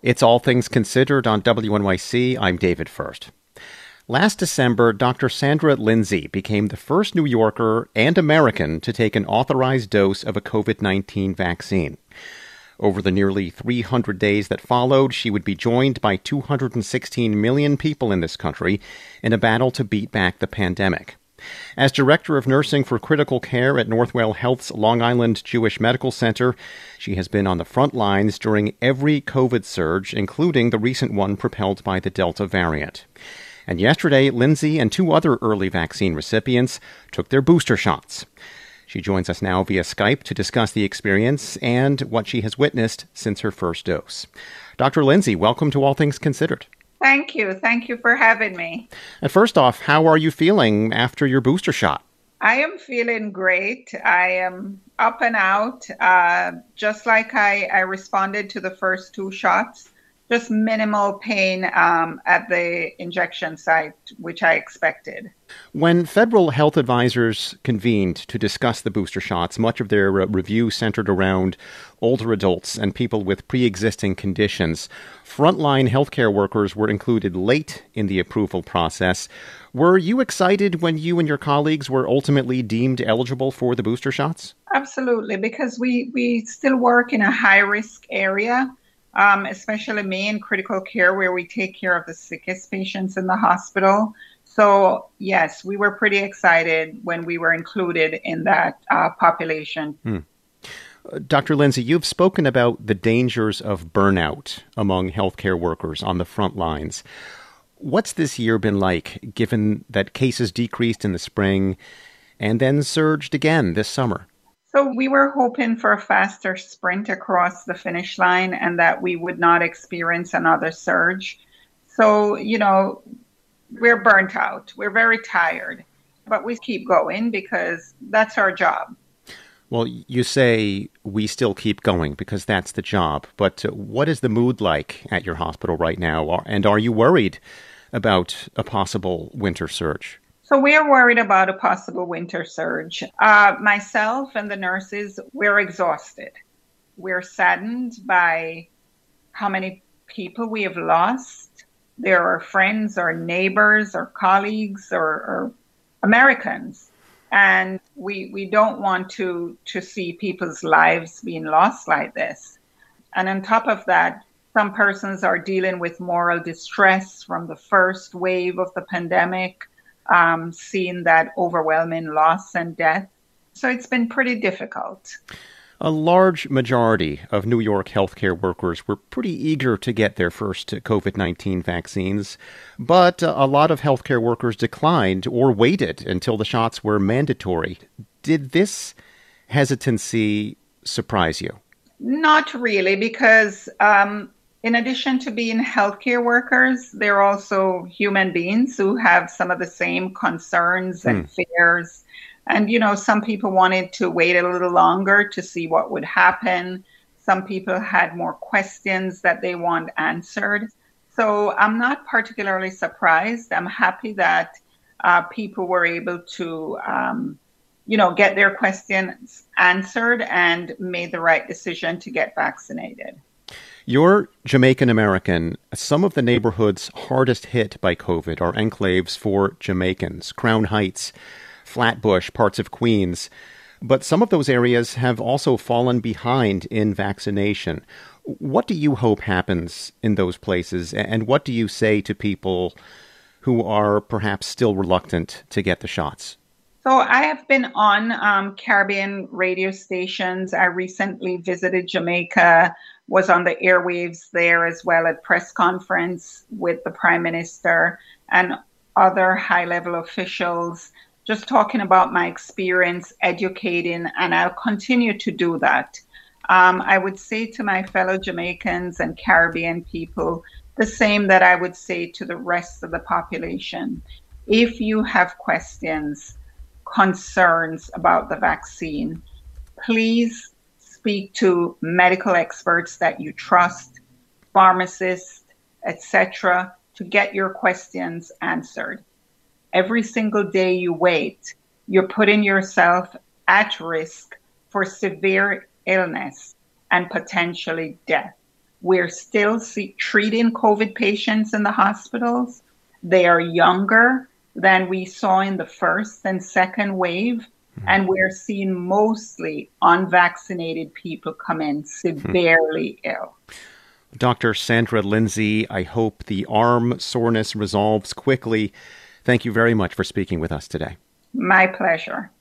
It's All Things Considered on WNYC. I'm David First. Last December, Dr. Sandra Lindsay became the first New Yorker and American to take an authorized dose of a COVID-19 vaccine. Over the nearly 300 days that followed, she would be joined by 216 million people in this country in a battle to beat back the pandemic. As Director of Nursing for Critical Care at Northwell Health's Long Island Jewish Medical Center, she has been on the front lines during every COVID surge, including the recent one propelled by the Delta variant. And yesterday, Lindsay and two other early vaccine recipients took their booster shots. She joins us now via Skype to discuss the experience and what she has witnessed since her first dose. Dr. Lindsay, welcome to All Things Considered. Thank you. Thank you for having me. And first off, how are you feeling after your booster shot? I am feeling great. I am up and out, just like I responded to the first two shots. Just minimal pain at the injection site, which I expected. When federal health advisors convened to discuss the booster shots, much of their review centered around older adults and people with pre-existing conditions. Frontline healthcare workers were included late in the approval process. Were you excited when you and your colleagues were ultimately deemed eligible for the booster shots? Absolutely, because we still work in a high-risk area. Especially me in critical care, where we take care of the sickest patients in the hospital. So, yes, we were pretty excited when we were included in that population. Dr. Lindsay, you've spoken about the dangers of burnout among healthcare workers on the front lines. What's this year been like, given that cases decreased in the spring and then surged again this summer? So we were hoping for a faster sprint across the finish line and that we would not experience another surge. So, we're burnt out. We're very tired, but we keep going because that's our job. Well, you say we still keep going because that's the job. But what is the mood like at your hospital right now? And are you worried about a possible winter surge? So we are worried about a possible winter surge. Myself and the nurses, we're exhausted. We're saddened by how many people we have lost. There are friends or neighbors or colleagues or Americans. And we don't want to see people's lives being lost like this. And on top of that, some persons are dealing with moral distress from the first wave of the pandemic. Seeing that overwhelming loss and death. So it's been pretty difficult. A large majority of New York healthcare workers were pretty eager to get their first COVID-19 vaccines, but a lot of healthcare workers declined or waited until the shots were mandatory. Did this hesitancy surprise you? Not really, because in addition to being healthcare workers, they're also human beings who have some of the same concerns and fears. And, some people wanted to wait a little longer to see what would happen. Some people had more questions that they want answered. So I'm not particularly surprised. I'm happy that people were able to, get their questions answered and made the right decision to get vaccinated. You're Jamaican American. Some of the neighborhoods hardest hit by COVID are enclaves for Jamaicans, Crown Heights, Flatbush, parts of Queens. But some of those areas have also fallen behind in vaccination. What do you hope happens in those places? And what do you say to people who are perhaps still reluctant to get the shots? So I have been on Caribbean radio stations. I recently visited Jamaica, was on the airwaves there as well at press conference with the Prime Minister and other high-level officials, just talking about my experience, educating, and I'll continue to do that. I would say to my fellow Jamaicans and Caribbean people the same that I would say to the rest of the population. If you have questions, concerns about the vaccine, please speak to medical experts that you trust, pharmacists, etc., to get your questions answered. Every single day you wait, you're putting yourself at risk for severe illness and potentially death. We're still treating COVID patients in the hospitals. They are younger than we saw in the first and second wave. And we're seeing mostly unvaccinated people come in severely ill. Dr. Sandra Lindsay, I hope the arm soreness resolves quickly. Thank you very much for speaking with us today. My pleasure.